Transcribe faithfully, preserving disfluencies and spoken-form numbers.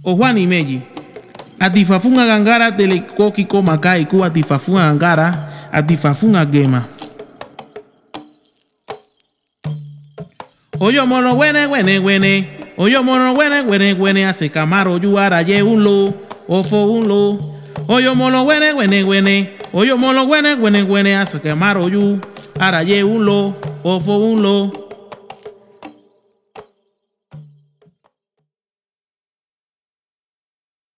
o Juan y Meji. Atifafunga gangara telekoki komaka iku atifafunga gangara atifafunga gema. Oyo mono wene wene wene. Oyo mono wene wene wene hace camaro yu araye un lo ofo un lo. Oyo mono wene wene wene. Oyo mono wene wene wene hace camaro yu araye un lo ofo un lo.